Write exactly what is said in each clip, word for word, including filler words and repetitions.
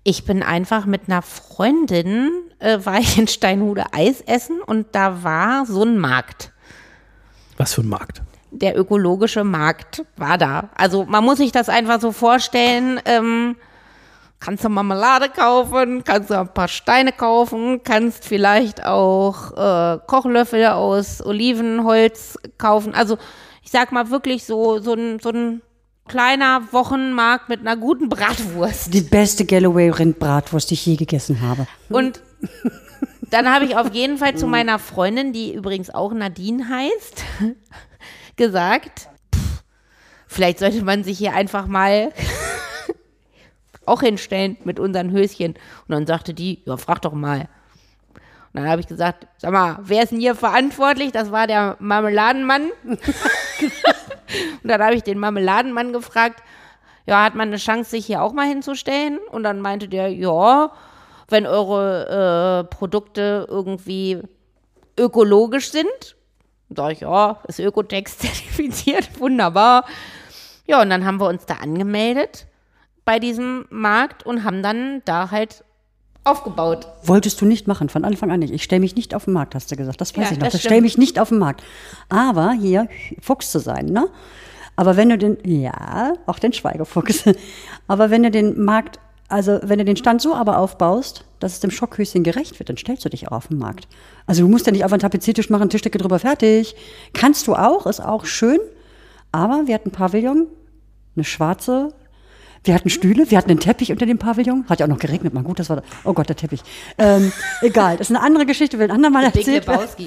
Ich bin einfach mit einer Freundin, äh, war ich in Steinhude Eis essen und da war so ein Markt. Was für ein Markt? Der ökologische Markt war da. Also man muss sich das einfach so vorstellen, ähm, kannst du Marmelade kaufen, kannst du ein paar Steine kaufen, kannst vielleicht auch äh, Kochlöffel aus Olivenholz kaufen. Also ich sag mal wirklich so, so ein, so ein kleiner Wochenmarkt mit einer guten Bratwurst. Die beste Galloway-Rindbratwurst, die ich je gegessen habe. Und dann habe ich auf jeden Fall zu meiner Freundin, die übrigens auch Nadine heißt, gesagt, pff, vielleicht sollte man sich hier einfach mal auch hinstellen mit unseren Höschen. Und dann sagte die, ja, frag doch mal. Und dann habe ich gesagt, sag mal, wer ist denn hier verantwortlich? Das war der Marmeladenmann. Und dann habe ich den Marmeladenmann gefragt, ja, hat man eine Chance, sich hier auch mal hinzustellen? Und dann meinte der, ja, wenn eure äh, Produkte irgendwie ökologisch sind. Sag ich, ja, ist Ökotex zertifiziert, wunderbar. Ja, und dann haben wir uns da angemeldet bei diesem Markt und haben dann da halt aufgebaut. Wolltest du nicht machen, von Anfang an nicht. Ich stelle mich nicht auf den Markt, hast du gesagt. Das weiß Ja, ich noch. das Ich stelle stimmt. mich nicht auf den Markt. Aber hier, Fuchs zu sein, ne? Aber wenn du den, ja, auch den Schweigefuchs. Aber wenn du den Markt, also wenn du den Stand so aber aufbaust, dass es dem Schockhöschen gerecht wird, dann stellst du dich auch auf den Markt. Also du musst ja nicht auf einen Tapeziertisch machen, Tischdecke drüber, fertig. Kannst du auch, ist auch schön. Aber wir hatten Pavillon, eine schwarze, wir hatten Stühle, wir hatten einen Teppich unter dem Pavillon. Hat ja auch noch geregnet, mal gut, das war, da. Oh Gott, der Teppich. Ähm, egal, das ist eine andere Geschichte, will ein andermal Big erzählt werden. Lebowski.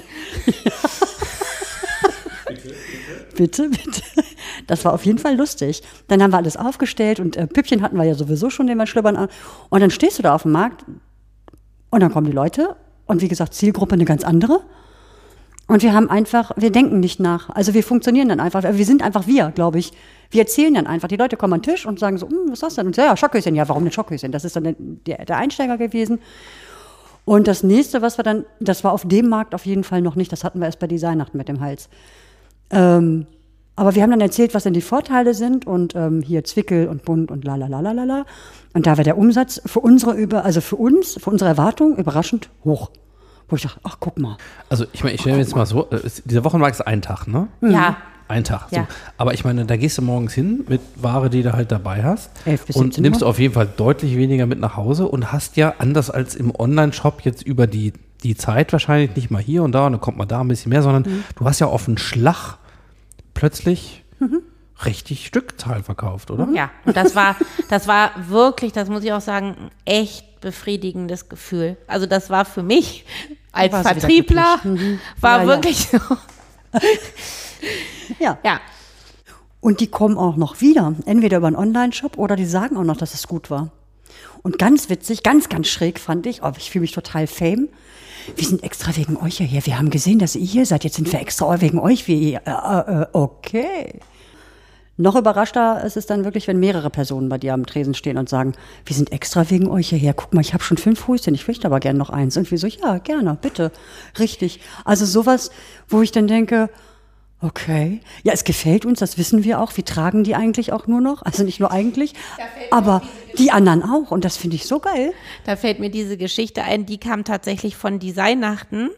Bitte, bitte. Das war auf jeden Fall lustig. Dann haben wir alles aufgestellt und äh, Püppchen hatten wir ja sowieso schon, den wir schlüppern an. Und dann stehst du da auf dem Markt und dann kommen die Leute und wie gesagt, Zielgruppe eine ganz andere. Und wir haben einfach, wir denken nicht nach. Also wir funktionieren dann einfach. Wir sind einfach wir, glaube ich. Wir erzählen dann einfach. Die Leute kommen an den Tisch und sagen so, hm, was ist das denn? Und ja, Schockhöschen. Ja, warum denn Schockhöschen? Das ist dann der, der Einsteiger gewesen. Und das nächste, was wir dann, das war auf dem Markt auf jeden Fall noch nicht. Das hatten wir erst bei Designnachten mit dem Hals. Ähm, aber wir haben dann erzählt, was denn die Vorteile sind und ähm, hier Zwickel und Bunt und la la la la la la. Und da war der Umsatz für unsere über, also für uns, für unsere Erwartung überraschend hoch. Wo ich dachte, ach guck mal. Also ich meine, ich stelle mir jetzt mal so, äh, dieser Wochenmarkt ist ein Tag, ne? Ja. Ein Tag. So. Ja. Aber ich meine, da gehst du morgens hin mit Ware, die du halt dabei hast. elf bis und siebzehn nimmst Uhr. auf jeden Fall deutlich weniger mit nach Hause und hast ja anders als im Online-Shop jetzt über die, die Zeit wahrscheinlich nicht mal hier und da und dann kommt mal da ein bisschen mehr, sondern Mhm. du hast ja auf einen Schlag plötzlich mhm. richtig Stückzahl verkauft, oder? Ja, und das war, das war wirklich, das muss ich auch sagen, ein echt befriedigendes Gefühl. Also das war für mich als War sie wieder Vertriebler, glücklich. Mhm. war Ja, ja. wirklich so. Ja. Ja, Und die kommen auch noch wieder, entweder über einen Online-Shop oder die sagen auch noch, dass es gut war. Und ganz witzig, ganz, ganz schräg fand ich, oh, ich fühle mich total fame. Wir sind extra wegen euch hierher. Wir haben gesehen, dass ihr hier seid. Jetzt sind wir extra wegen euch. Wir, äh, äh, okay. Noch überraschter ist es dann wirklich, wenn mehrere Personen bei dir am Tresen stehen und sagen, wir sind extra wegen euch hierher. Guck mal, ich habe schon fünf Höschen, ich möchte aber gerne noch eins. Und wir so, ja, gerne, bitte. Richtig. Also sowas, wo ich dann denke, okay, ja, es gefällt uns, das wissen wir auch. Wir tragen die eigentlich auch nur noch. Also nicht nur eigentlich, aber die anderen auch. Und das finde ich so geil. da fällt mir diese Geschichte ein, die kam tatsächlich von Designnachten.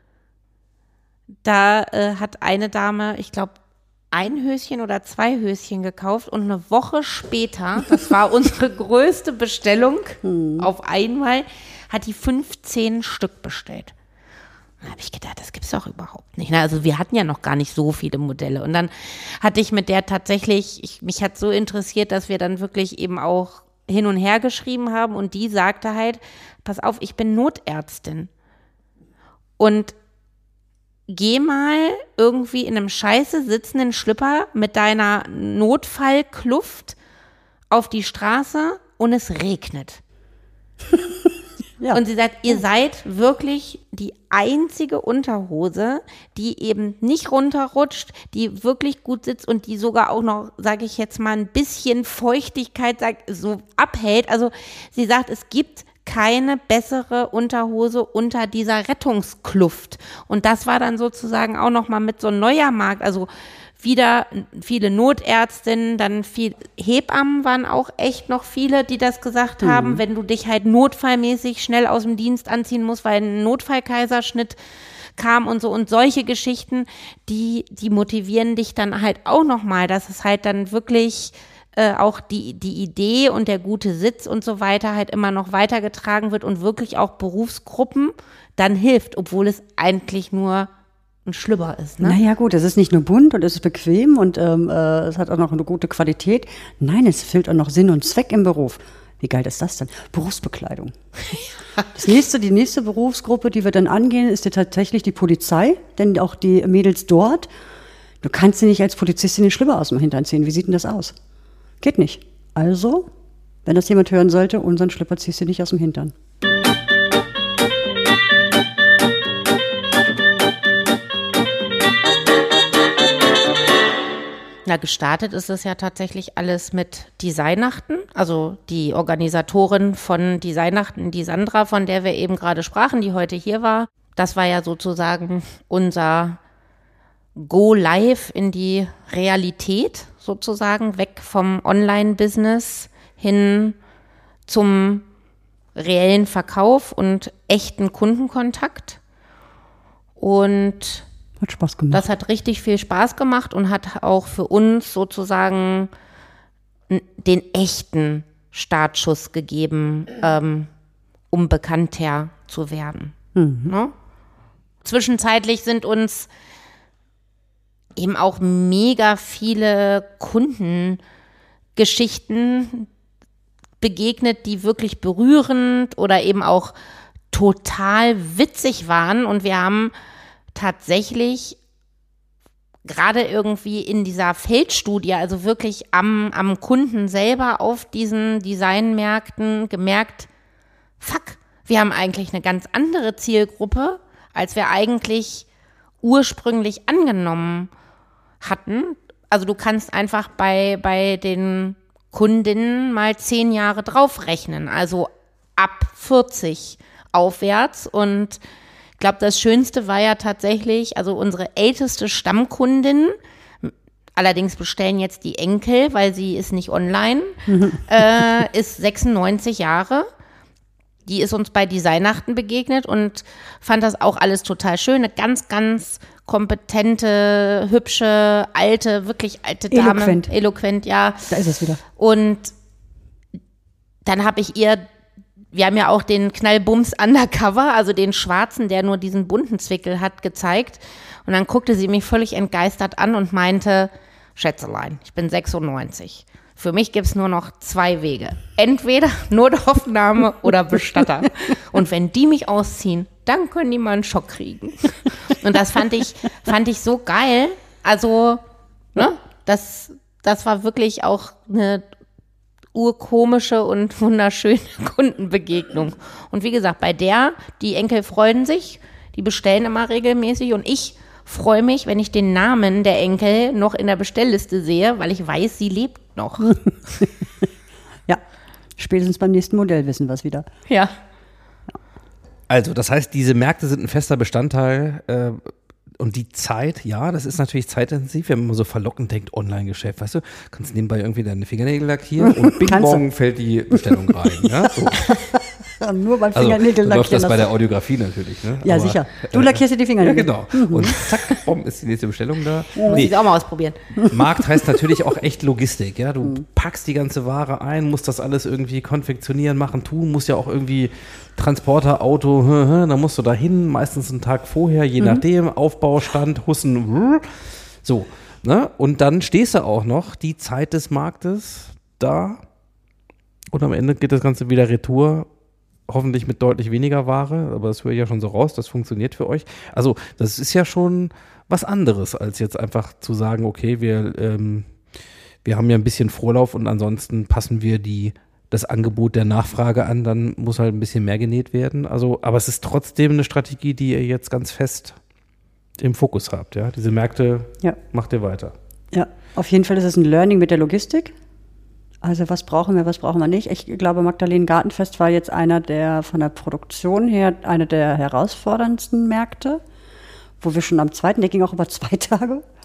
Da äh, hat eine Dame, ich glaube, ein Höschen oder zwei Höschen gekauft und eine Woche später, das war unsere größte Bestellung auf einmal, hat die fünfzehn Stück bestellt. Da habe ich gedacht, das gibt's doch überhaupt nicht. Also wir hatten ja noch gar nicht so viele Modelle. Und dann hatte ich mit der tatsächlich, ich, mich hat so interessiert, dass wir dann wirklich eben auch hin und her geschrieben haben. Und die sagte halt, pass auf, ich bin Notärztin. Und geh mal irgendwie in einem scheiße sitzenden Schlüpper mit deiner Notfallkluft auf die Straße und es regnet. Ja. Und sie sagt, ihr seid wirklich die einzige Unterhose, die eben nicht runterrutscht, die wirklich gut sitzt und die sogar auch noch, sage ich jetzt mal, ein bisschen Feuchtigkeit sag, so abhält. Also sie sagt, es gibt keine bessere Unterhose unter dieser Rettungskluft. Und das war dann sozusagen auch nochmal mit so einem Neuermarkt. Also wieder viele Notärztinnen, dann viel Hebammen waren auch echt noch viele, die das gesagt haben, mhm. wenn du dich halt notfallmäßig schnell aus dem Dienst anziehen musst, weil ein Notfallkaiserschnitt kam und so und solche Geschichten, die, die motivieren dich dann halt auch nochmal, dass es halt dann wirklich äh, auch die, die Idee und der gute Sitz und so weiter halt immer noch weitergetragen wird und wirklich auch Berufsgruppen dann hilft, obwohl es eigentlich nur ein Schlüpper ist. Ne? Naja gut, es ist nicht nur bunt und es ist bequem und ähm, äh, es hat auch noch eine gute Qualität. Nein, es fehlt auch noch Sinn und Zweck im Beruf. Wie geil ist das denn? Berufsbekleidung. Das nächste, die nächste Berufsgruppe, die wir dann angehen, ist ja tatsächlich die Polizei, denn auch die Mädels dort, du kannst sie nicht als Polizistin den Schlüpper aus dem Hintern ziehen. Wie sieht denn das aus? Geht nicht. Also, wenn das jemand hören sollte, unseren Schlüpper ziehst du nicht aus dem Hintern. Na, gestartet ist es ja tatsächlich alles mit Designnachten. Also die Organisatorin von Designnachten, die Sandra, von der wir eben gerade sprachen, die heute hier war. Das war ja sozusagen unser Go live in die Realität sozusagen, weg vom Online-Business hin zum reellen Verkauf und echten Kundenkontakt. Und hat Spaß gemacht. Das hat richtig viel Spaß gemacht und hat auch für uns sozusagen den echten Startschuss gegeben, ähm, um bekannter zu werden. Mhm. Ne? Zwischenzeitlich sind uns eben auch mega viele Kundengeschichten begegnet, die wirklich berührend oder eben auch total witzig waren. Und wir haben tatsächlich gerade irgendwie in dieser Feldstudie, also wirklich am, am Kunden selber auf diesen Designmärkten gemerkt, fuck, wir haben eigentlich eine ganz andere Zielgruppe, als wir eigentlich ursprünglich angenommen hatten. Also du kannst einfach bei, bei den Kundinnen mal zehn Jahre draufrechnen, also ab vierzig aufwärts. Und ich glaube, das Schönste war ja tatsächlich, also unsere älteste Stammkundin, allerdings bestellen jetzt die Enkel, weil sie ist nicht online, äh, ist sechsundneunzig Jahre. Die ist uns bei Designnachten begegnet und fand das auch alles total schön. Eine ganz, ganz kompetente, hübsche, alte, wirklich alte Dame. Eloquent. Eloquent, ja. Da ist es wieder. Und dann habe ich ihr, wir haben ja auch den Knallbums Undercover, also den schwarzen, der nur diesen bunten Zwickel hat, gezeigt. Und dann guckte sie mich völlig entgeistert an und meinte, Schätzelein, ich bin sechsundneunzig. Für mich gibt es nur noch zwei Wege. Entweder Notaufnahme oder Bestatter. Und wenn die mich ausziehen, dann können die mal einen Schock kriegen. Und das fand ich, fand ich so geil. Also, ne, das, das war wirklich auch eine urkomische und wunderschöne Kundenbegegnung. Und wie gesagt, bei der, die Enkel freuen sich, die bestellen immer regelmäßig und ich freue mich, wenn ich den Namen der Enkel noch in der Bestellliste sehe, weil ich weiß, sie lebt noch. Ja, spätestens beim nächsten Modell wissen wir es wieder. Ja. Also, das heißt, diese Märkte sind ein fester Bestandteil äh, und die Zeit, ja, das ist natürlich zeitintensiv, wenn man so verlockend denkt, Online-Geschäft, weißt du, kannst nebenbei irgendwie deine Fingernägel lackieren und bing bong fällt die Bestellung rein. Ja? So. Nur beim Also, Fingernägel so lackieren. läuft das bei der Audiografie natürlich. Ne? Ja, Aber, sicher. Du lackierst dir die Fingernägel. Ja, genau. Mhm. Und zack, bumm, ist die nächste Bestellung da. Oh, muss Nee. ich auch mal ausprobieren. Markt heißt natürlich auch echt Logistik. Ja? Du packst die ganze Ware ein, musst das alles irgendwie konfektionieren, machen, tun, musst ja auch irgendwie Transporter, Auto, dann musst du da hin, meistens einen Tag vorher, je mhm. nachdem, Aufbaustand, Hussen, so. Ne? Und dann stehst du auch noch die Zeit des Marktes da und am Ende geht das Ganze wieder retour, hoffentlich mit deutlich weniger Ware, aber das höre ich ja schon so raus, das funktioniert für euch. Also das ist ja schon was anderes, als jetzt einfach zu sagen, okay, wir, ähm, wir haben ja ein bisschen Vorlauf und ansonsten passen wir die, das Angebot der Nachfrage an, dann muss halt ein bisschen mehr genäht werden. Also, aber es ist trotzdem eine Strategie, die ihr jetzt ganz fest im Fokus habt. Ja? Diese Märkte ja. macht ihr weiter. Ja, auf jeden Fall ist es ein Learning mit der Logistik. Also was brauchen wir, was brauchen wir nicht? Ich glaube, Magdalene Gartenfest war jetzt einer der, von der Produktion her, einer der herausforderndsten Märkte, wo wir schon am zweiten, der ging auch über zwei Tage,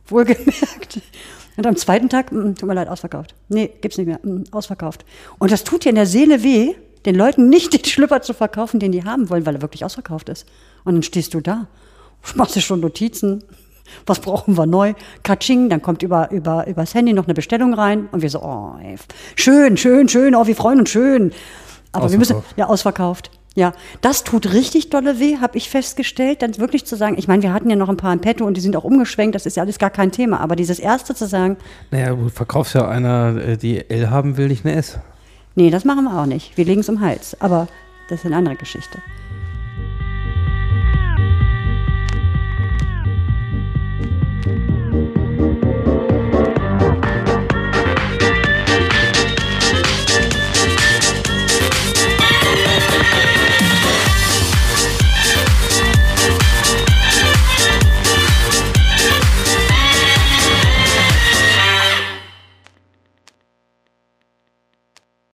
wohlgemerkt. Und am zweiten Tag, mm, tut mir leid, ausverkauft. Nee, gibt's nicht mehr, mm, ausverkauft. Und das tut dir in der Seele weh, den Leuten nicht den Schlüpper zu verkaufen, den die haben wollen, weil er wirklich ausverkauft ist. Und dann stehst du da, machst dir schon Notizen, was brauchen wir neu? Katsching, dann kommt über, über, übers Handy noch eine Bestellung rein und wir so, oh, ey, schön, schön, schön, oh, wir freuen uns schön. Aber wir müssen, ja, ausverkauft. Ja, das tut richtig dolle weh, habe ich festgestellt, dann wirklich zu sagen, ich meine, wir hatten ja noch ein paar im Petto und die sind auch umgeschwenkt, das ist ja alles gar kein Thema, aber dieses erste zu sagen. Naja, du verkaufst ja einer, die L haben will, nicht eine S. Nee, das machen wir auch nicht, wir legen es um den Hals, aber das ist eine andere Geschichte.